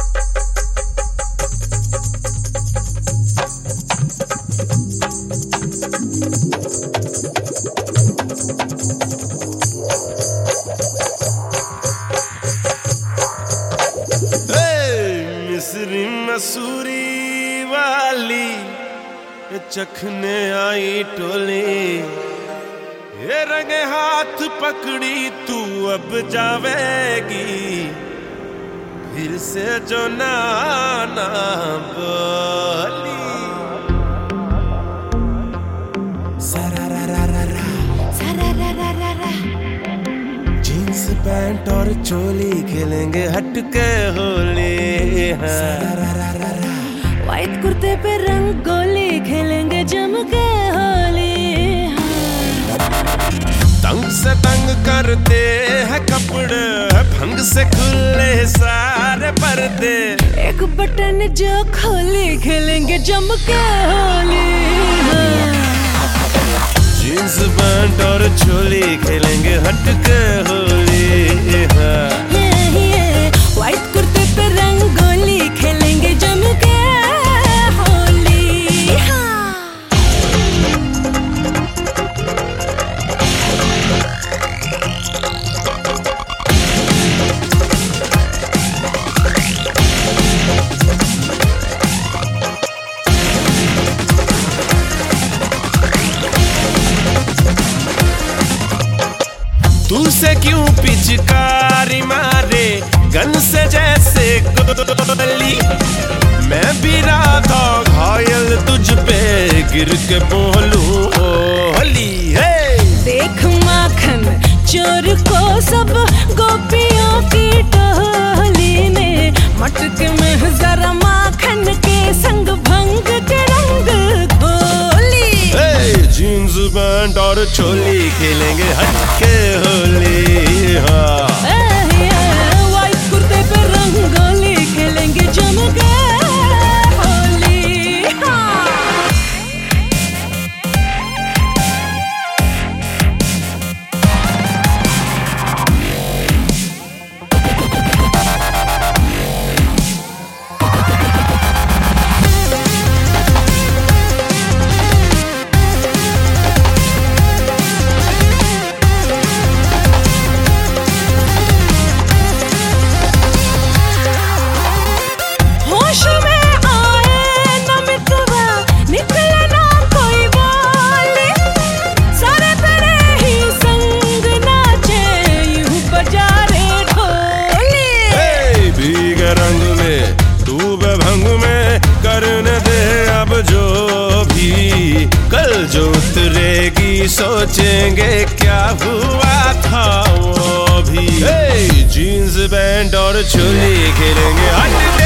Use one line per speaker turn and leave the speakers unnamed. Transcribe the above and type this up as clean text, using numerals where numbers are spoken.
मिस्री मसूरी वाली चखने आई टोली, ये रंगे हाथ पकड़ी तू अब जावेगी, फिर से जो नाना बोली। जींस पैंट और चोली खेलेंगे हटके होली,
व्हाइट कुर्ते पे रंगोली खेलेंगे जम के होली।
तंग से तंग करते हैं कपड़े, भंग से खुले सारे पर्दे,
एक बटन जो खोली खेलेंगे जम के होली।
जींस पैंट और चोली खेलेंगे हटके होली।
व्हाइट कुर्ते पे रंगोली खेलेंगे जम के होली।
तू से क्यों पिचकारी मारे गन से जैसे गोली, मैं भी राधा घायल तुझ पे गिर के बोलूं होली।
देख माखन चोर को सब गोपियों की टोली में, मटके में जरा माखन के संग भंग के रंग घोली।
जींस पैंट और चोली खेलेंगे हटके होली।
व्हाइट कुर्ते पे रंगोली खेलेंगे जम के होली।
रंग में डूबे भंग में करने दे अब जो भी, कल जो उतरेगी सोचेंगे क्या हुआ था वो भी। जीन्स पैंट और चोली खेलेंगे हटके